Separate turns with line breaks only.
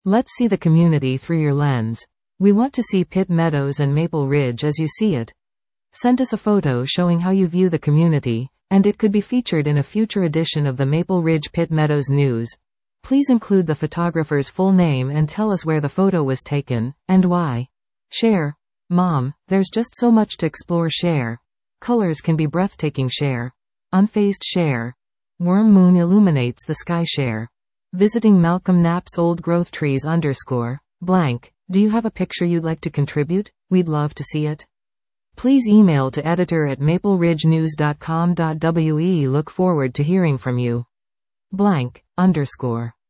Let's see the community through your lens. We want to see Pitt Meadows and Maple Ridge as you see it. Send us a photo showing how you view the community, and it could be featured in a future edition of the Maple Ridge Pitt Meadows News. Please include the photographer's full name and tell us where the photo was taken, and why. Share. Mom, there's just so much to explore. Share. Colors can be breathtaking. Share. Unfazed. Share. Worm moon illuminates the sky. Share. Visiting Malcolm Knapp's old growth trees _blank. Do you have a picture you'd like to contribute? We'd love to see it. Please email to editor@mapleridgenews.com.we. Look forward to hearing from you. _.